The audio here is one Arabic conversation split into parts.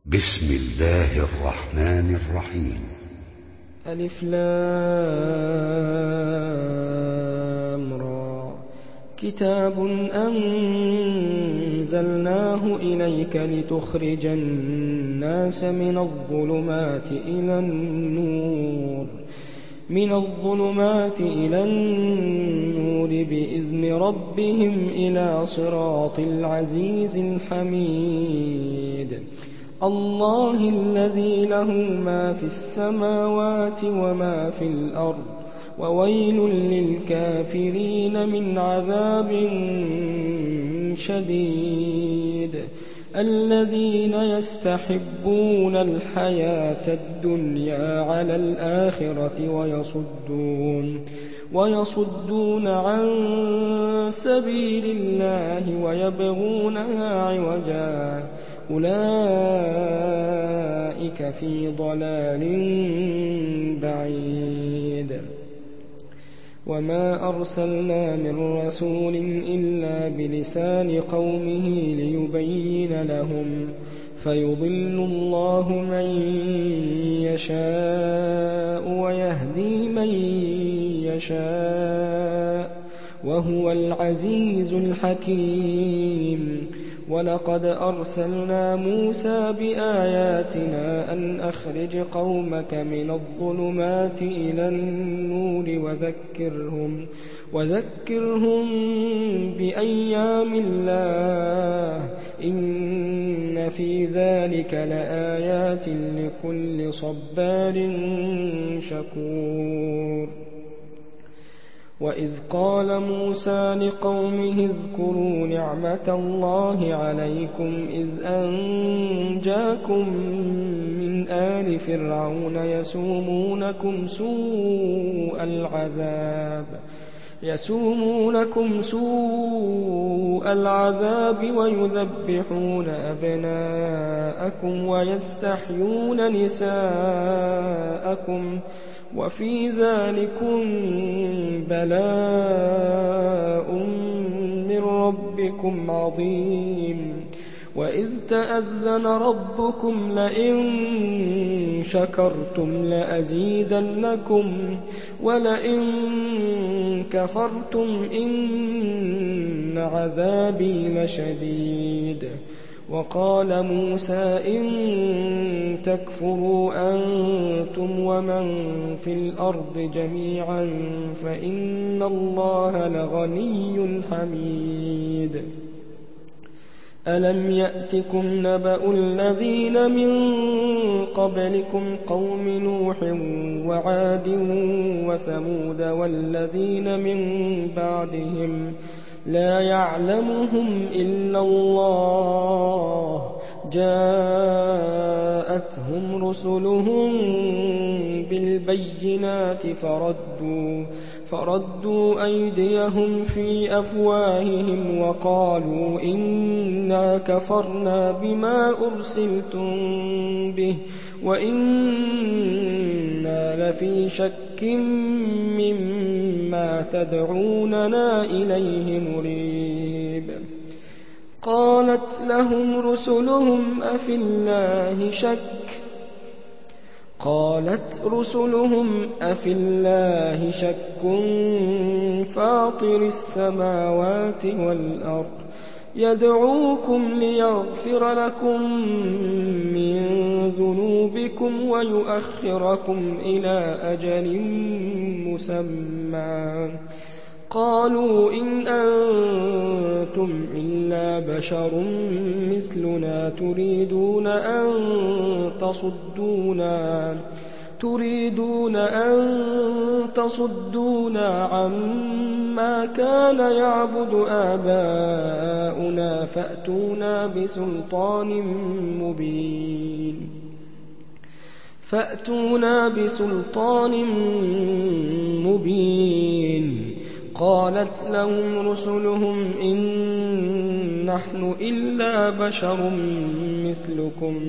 بسم الله الرحمن الرحيم. ألف لام را. كتاب أنزلناه إليك لتخرج الناس من الظلمات إلى النور بإذن ربهم إلى صراط العزيز الحميد. الله الذي له ما في السماوات وما في الأرض وويل للكافرين من عذاب شديد. الذين يستحبون الحياة الدنيا على الآخرة ويصدون عن سبيل الله ويبغونها عوجا أولئك في ضلال بعيد. وما أرسلنا من رسول إلا بلسان قومه ليبين لهم فيضل الله من يشاء ويهدي من يشاء وهو العزيز الحكيم. ولقد أرسلنا موسى بآياتنا أن أخرج قومك من الظلمات إلى النور وذكرهم بأيام الله إن في ذلك لآيات لكل صبار شكور. وإذ قال موسى لقومه اذكروا نعمة الله عليكم إذ أنجاكم من آل فرعون يسومونكم سوء العذاب ويذبحون أبناءكم ويستحيون نساءكم وفي ذلكم بلاء من ربكم عظيم. وإذ تأذن ربكم لئن شكرتم لأزيدنكم ولئن كفرتم إن عذابي لشديد. وقال موسى إن تكفروا أنتم ومن في الأرض جميعا فإن الله لغني حميد. ألم يأتكم نبأ الذين من قبلكم قوم نوح وعاد وثمود والذين من بعدهم لا يعلمهم إلا الله جاءتهم رسلهم بالبينات فردوا أيديهم في أفواههم وقالوا إنا كفرنا بما أرسلتم به وإنا لفي شك مما تدعوننا إليه مريب. قالت لهم رسلهم أفي الله شك فاطر السماوات والأرض يدعوكم ليغفر لكم من ذنوبكم ويؤخركم إلى أجل مسمى. قالوا إن أنتم إلا بشر مثلنا تريدون أن تصدونا عما كان يعبد آباؤنا فأتونا بسلطان مبين. قالت لهم رسلهم إن نحن إلا بشر مثلكم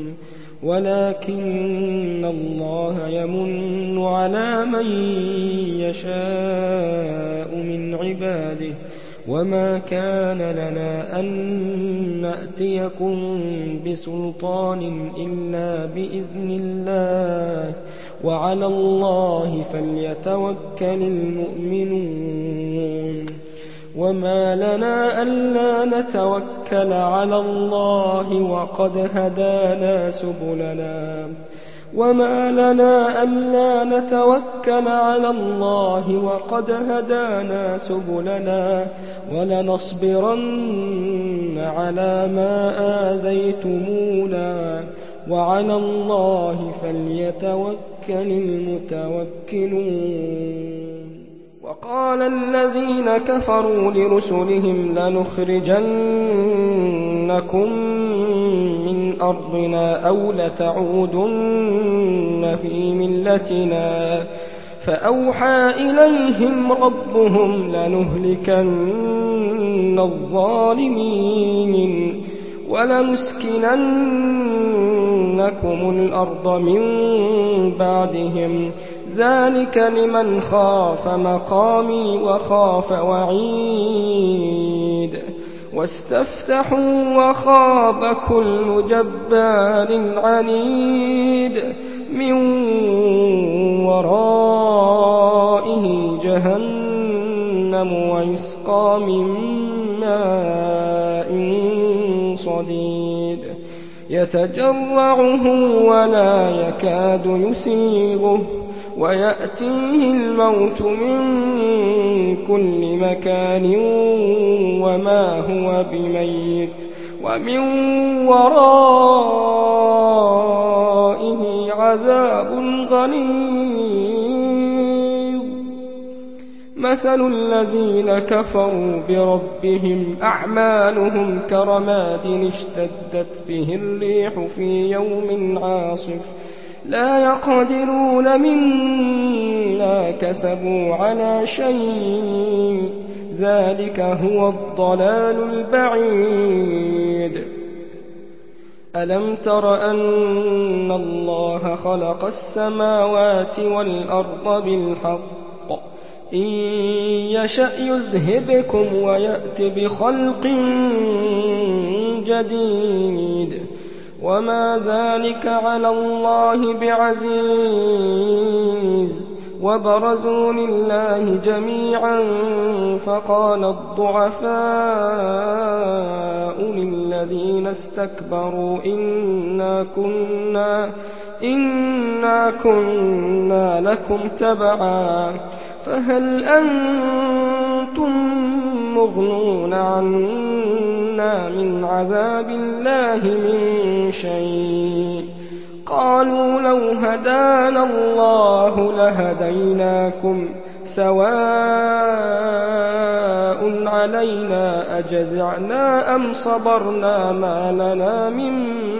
ولكن الله يمن على من يشاء من عباده وما كان لنا أن نأتيكم بسلطان إلا بإذن الله وعلى الله فليتوكل المؤمنون وما لنا ألا نتوكل على الله وقد هدانا سبلنا ولنصبرن على ما آذيتمونا وعلى الله فليتوكل المتوكلون وقال الذين كفروا لرسلهم لنخرجنكم من أرضنا أو لتعودن في ملتنا فأوحى إليهم ربهم لنهلكن الظالمين ولنسكننكم الأرض من بعدهم ذلك لمن خاف مقامي وخاف وعيد واستفتحوا وخاب كل جبار عنيد من ورائه جهنم ويسقى من ماء صديد يتجرعه ولا يكاد يسيغه ويأتيه الموت من كل مكان وما هو بميت ومن ورائه عذاب غليظ مثل الذين كفروا بربهم أعمالهم كرماد اشتدت به الريح في يوم عاصف لا يقدرون مما كسبوا على شيء ذلك هو الضلال البعيد ألم تر أن الله خلق السماوات والأرض بالحق إن يشأ يذهبكم ويأت بخلق جديد وما ذلك على الله بعزيز وبرزوا لله جميعا فقال الضعفاء للذين استكبروا إنا كنا لكم تبعا فهل أنتم مغنون عنا من عذاب الله من شيء قالوا لو هدانا الله لهديناكم سواء علينا أجزعنا أم صبرنا ما لنا من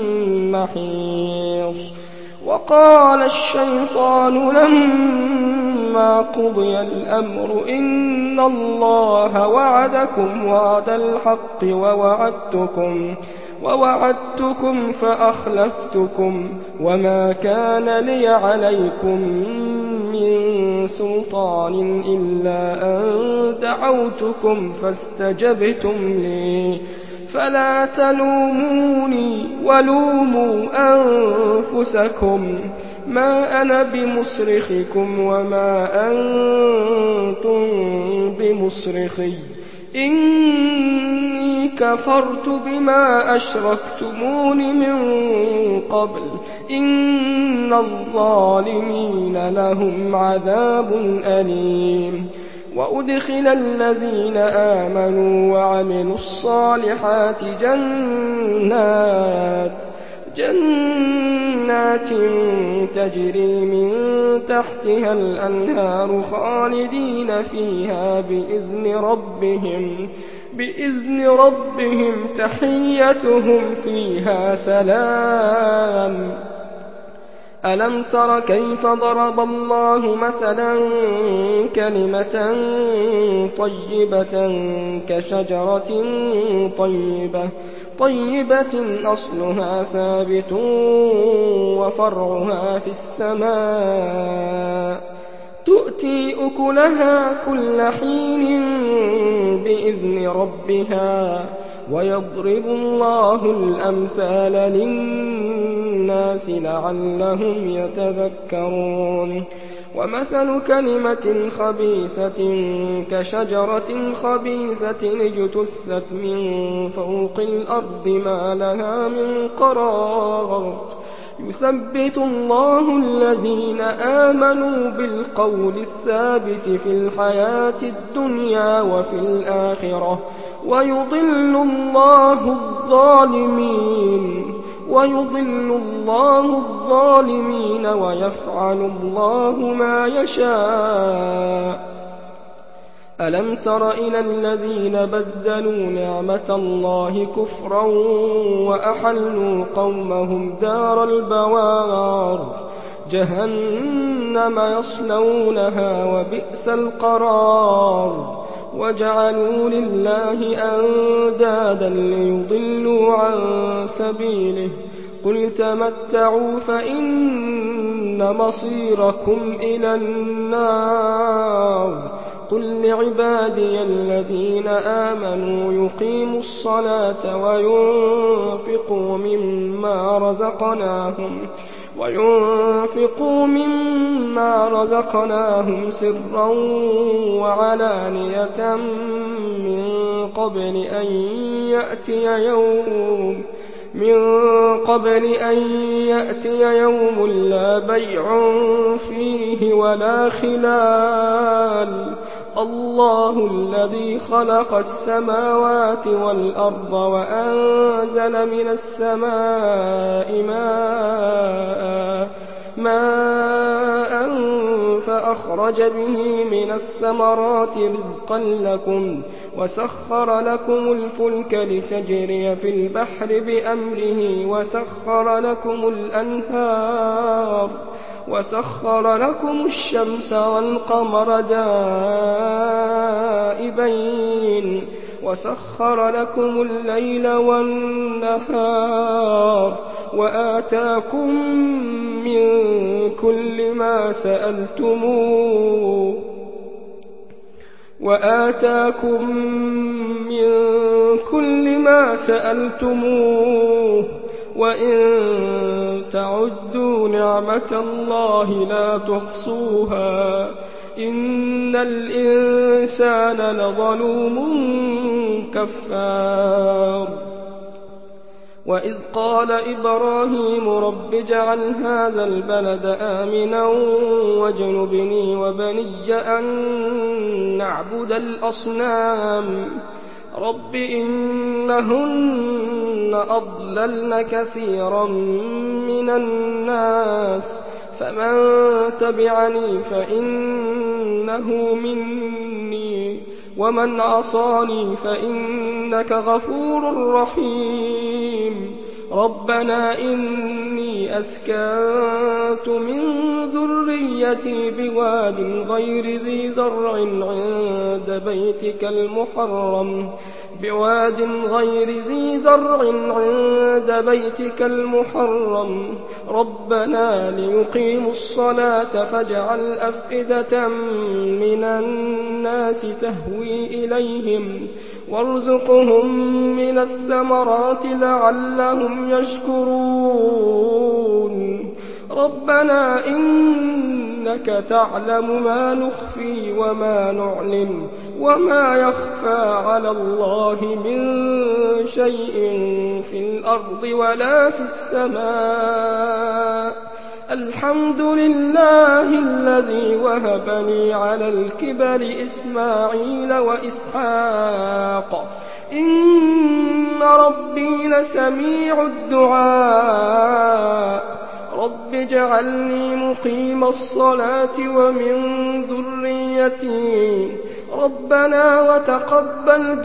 محيص وقال الشيطان لما قضي الأمر إن الله وعدكم وعد الحق ووعدتكم فأخلفتكم وما كان لي عليكم من سلطان إلا أن دعوتكم فاستجبتم لي فلا تلوموني ولوموا أنفسكم ما أنا بمصرخكم وما أنتم بمصرخي إني كفرت بما أشركتمون من قبل إن الظالمين لهم عذاب أليم وأدخل الذين آمنوا وعملوا الصالحات جنات تجري من تحتها الأنهار خالدين فيها بإذن ربهم تحيتهم فيها سلام ألم تر كيف ضرب الله مثلا كلمة طيبة كشجرة طيبة أصلها ثابت وفرعها في السماء تؤتي تُؤْتِي أُكُلَهَا كُلَّ حِينٍ بِإِذْنِ رَبِّهَا وَيَضْرِبُ اللَّهُ الْأَمْثَالَ لِلنَّاسِ لَعَلَّهُمْ يَتَذَكَّرُونَ وَمَثَلُ كَلِمَةٍ خَبِيثَةٍ كَشَجَرَةٍ خَبِيثَةٍ اجْتُثَّتْ مِن فَوْقِ الْأَرْضِ مَا لَهَا مِن قَرَارٍ يُثَبِّتُ اللَّهُ الَّذِينَ آمَنُوا بِالْقَوْلِ الثَّابِتِ في الْحَيَاةِ الدُّنْيَا وفي الْآخِرَةِ وَيُضِلُّ اللَّهُ الظَّالِمِينَ وَيَفْعَلُ اللَّهُ مَا يَشَاءُ أَلَمْ تَرَ إِلَى الَّذِينَ بَدَّلُوا نِعْمَةَ اللَّهِ كُفْرًا وَأَحَلُّوا قَوْمَهُمْ دَارَ الْبَوَارِ جَهَنَّمَ يَصْلَوْنَهَا وَبِئْسَ الْقَرَارُ وَجَعَلُوا لِلَّهِ أَندَادًا لِّيُضِلُّوا عَن سَبِيلِهِ قُلْ تَمَتَّعُوا فَإِنَّ مَصِيرَكُمْ إِلَى النَّارِ قُل لِّعِبَادِيَ الَّذِينَ آمَنُوا يُقِيمُوا الصَّلَاةَ وَيُنفِقُوا مِمَّا رَزَقْنَاهُمْ سِرًّا وَعَلَانِيَةً مِّن قَبْلِ أَن يَأْتِيَ يَوْمٌ لَّا بَيْعٌ فِيهِ وَلَا خِلَالٌ اللَّهُ الَّذِي خَلَقَ السَّمَاوَاتِ وَالْأَرْضَ وَأَنزَلَ مِنَ السَّمَاءِ مَاءً فَأَخْرَجَ بِهِ مِنَ الثَّمَرَاتِ رِزْقًا لَّكُمْ وَسَخَّرَ لَكُمُ الْفُلْكَ لِتَجْرِيَ فِي الْبَحْرِ بِأَمْرِهِ وَسَخَّرَ لَكُمُ الشَّمْسَ وَالْقَمَرَ دَائِبَيْنِ وَسَخَّرَ لَكُمُ اللَّيْلَ وَالنَّهَارَ وَآتَاكُم مِّن كُلِّ مَا سَأَلْتُمُوهُ وَإِن تَعُدُّوا نِعْمَةَ اللَّهِ لَا تُحْصُوهَا إِنَّ الْإِنسَانَ لَظَلُومٌ كَفَّارٌ وَإِذْ قَالَ إِبْرَاهِيمُ رَبِّ اجْعَلْ هَٰذَا الْبَلَدَ آمِنًا وَاجْنُبْنِي وَبَنِيَّ أَن نَّعْبُدَ الْأَصْنَامَ رَبِّ إِنَّهُنَّ أَضْلَلْنَ كَثِيرًا مِّنَ النَّاسِ فَمَن تَبِعَنِي فَإِنَّهُ مِنِّي وَمَنْ عَصَانِي فَإِنَّكَ غَفُورٌ رَّحِيمٌ رَبَّنَا إِنِّي أَسْكَنتُ مِن ذُرِّيَّتِي بِوَادٍ غَيْرِ ذِي زَرْعٍ عِندَ بَيْتِكَ الْمُحَرَّمِ رَبَّنَا لِيُقِيمُوا الصَّلَاةَ فَاجْعَلْ أَفْئِدَةً مِّنَ النَّاسِ تَهْوِي إِلَيْهِمْ وَارْزُقْهُم مِّنَ الثَّمَرَاتِ لَعَلَّهُمْ يَشْكُرُونَ رَبَّنَا إِنَّكَ تَعْلَمُ مَا نُخْفِي وَمَا نُعْلِنُ وَمَا يَخْفَىٰ عَلَى اللَّهِ مِن شَيْءٍ فِي الْأَرْضِ وَلَا فِي السَّمَاءِ الْحَمْدُ لِلَّهِ الَّذِي وَهَبَ لِي عَلَى الْكِبَرِ إِسْمَاعِيلَ وَإِسْحَاقَ إِنَّ رَبِّي لَسَمِيعُ الدُّعَاءِ رَبِّ اجْعَلْنِي مُقِيمَ الصَّلَاةِ وَمِن ذُرِّيَّتِي رَبَّنَا وَتَقَبَّلْ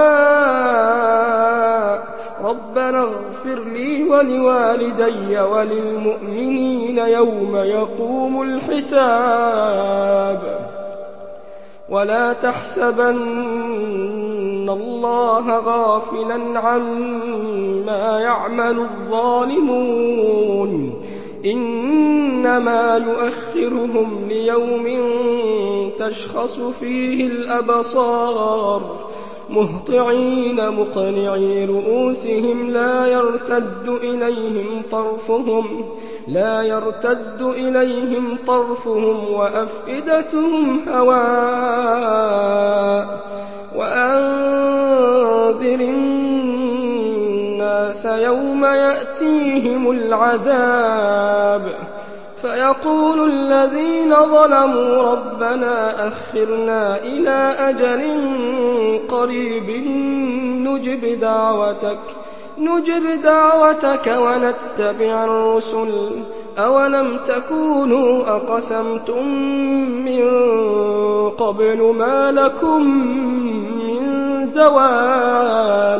دُعَاءِ رَبَّنَا اغْفِرْ لِي وَلِوَالِدَيَّ وَلِلْمُؤْمِنِينَ يَوْمَ يَقُومُ الْحِسَابُ وَلَا تَحْسَبَنَّ اللَّهَ غَافِلًا عَمَّا يَعْمَلُ الظَّالِمُونَ إِنَّمَا إِنَّمَا يُؤَخِّرُهُمْ لِيَوْمٍ تَشْخَصُ فِيهِ الْأَبْصَارُ مُهْطِعِينَ مُقْنِعِي رُءُوسِهِمْ لَا يَرْتَدُّ إِلَيْهِمْ طَرْفُهُمْ وَأَفْئِدَتُهُمْ هَوَاءٌ وَأَنذِرِ النَّاسَ يَوْمَ يَأْتِيهِمُ الْعَذَابُ فَيَقُولُ الَّذِينَ ظَلَمُوا رَبَّنَا أَخِّرْنَا إِلَىٰ أَجَلٍ قَرِيبٍ نُجِبْ دَعْوَتَكَ وَنَتَّبِعِ الرُّسُلَ أَوَلَمْ تَكُونُوا أَقْسَمْتُم مِّن قَبْلُ مَا لَكُم مِّن زَوَالٍ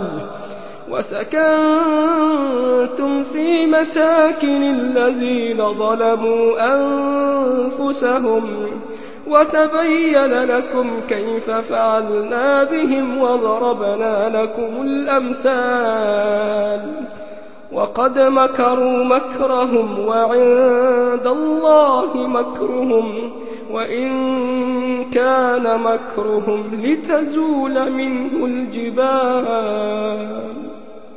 وَسَكَنتُمْ فِي مَسَاكِنِ الَّذِينَ ظَلَمُوا أَنفُسَهُمْ وَتَبَيَّنَ لَكُمْ كَيْفَ فَعَلْنَا بِهِمْ وَضَرَبْنَا لَكُمُ الْأَمْثَالَ وَقَدْ مَكَرُوا مَكْرَهُمْ وَعِندَ اللَّهِ مَكْرُهُمْ وَإِن كَانَ مَكْرُهُمْ لِتَزُولَ مِنْهُ الْجِبَالُ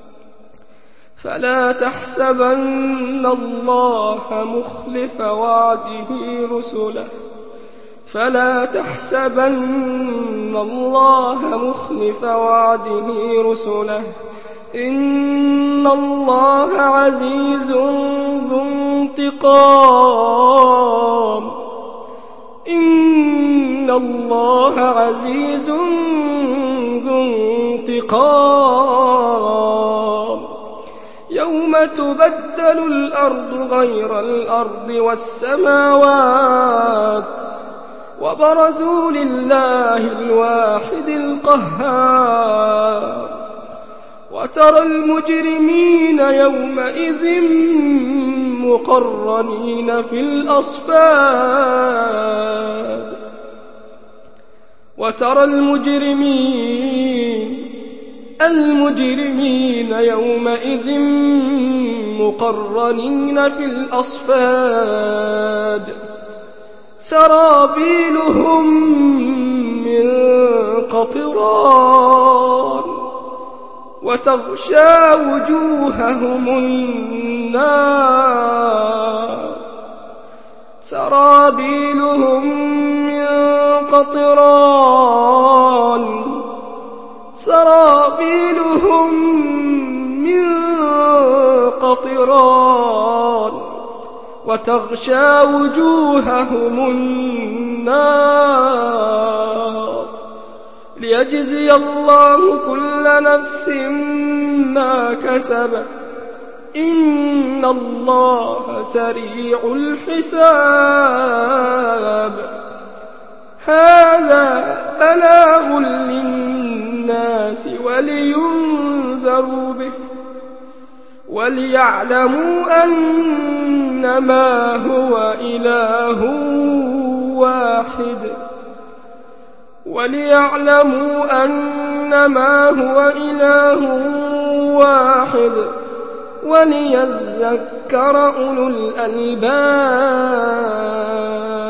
فَلَا تَحْسَبَنَّ اللَّهَ مُخْلِفَ وَعْدِهِ رُسُلَهُ إِنَّ اللَّهَ عَزِيزٌ ذُو انتِقَامٍ يَوْمَ تُبَدَّلُ الْأَرْضُ غَيْرَ الْأَرْضِ وَالسَّمَاوَاتُ وَبَرَزُوا لِلَّهِ الْوَاحِدِ الْقَهَّارِ وَتَرَى الْمُجْرِمِينَ يَوْمَئِذٍ مُّقَرَّنِينَ فِي الْأَصْفَادِ المجرمين يومئذ مقرنين في الأصفاد سرابيلهم من قطران وتغشى وجوههم النار سرابيلهم من قطران وتغشى وجوههم النار ليجزي الله كل نفس ما كسبت إن الله سريع الحساب هذا بلاغ للناس ولينذروا به وليعلموا أنما هو إله واحد وليذكر أولو الألباب